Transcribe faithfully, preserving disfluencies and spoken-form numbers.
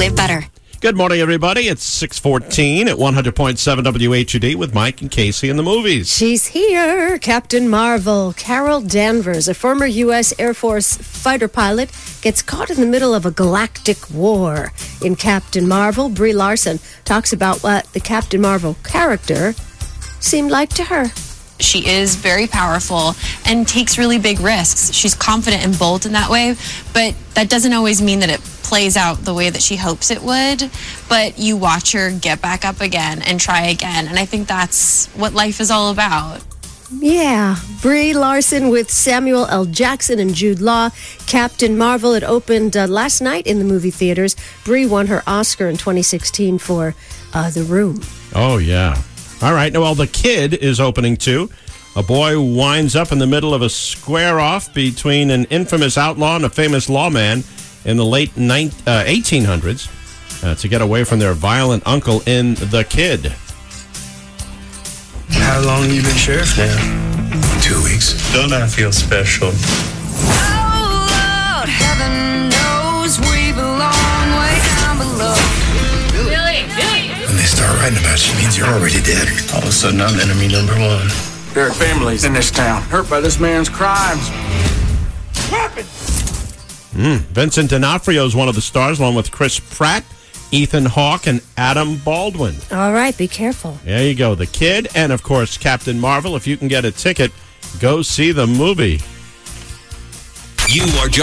live better. Good morning, everybody. It's six fourteen at one hundred point seven W H U D with Mike and Casey in the movies. She's here. Captain Marvel. Carol Danvers, a former U S Air Force fighter pilot, gets caught in the middle of a galactic war. In Captain Marvel, Brie Larson talks about what the Captain Marvel character seemed like to her. She is very powerful and takes really big risks. She's confident and bold in that way, but that doesn't always mean that it plays out the way that she hopes it would. But you watch her get back up again and try again, and I think that's what life is all about. Yeah, Brie Larson with Samuel L. Jackson and Jude Law. Captain Marvel, it opened uh, last night in the movie theaters. Brie won her Oscar in twenty sixteen for uh, The Room. Oh, yeah. All right. Now, well, The Kid is opening, too. A boy winds up in the middle of a square-off between an infamous outlaw and a famous lawman in the late eighteen hundreds uh, to get away from their violent uncle in The Kid. How long have you been sheriff now? Two weeks. Don't I feel special? Oh, Lord, heaven knows we belong way down below. Billy, Billy! When they start writing about you, it means you're already dead. All of a sudden, I'm enemy number one. There are families in this town hurt by this man's crimes. Weapons! Mm. Vincent D'Onofrio is one of the stars, along with Chris Pratt, Ethan Hawke, and Adam Baldwin. All right, be careful. There you go. The Kid and, of course, Captain Marvel. If you can get a ticket, go see the movie. You are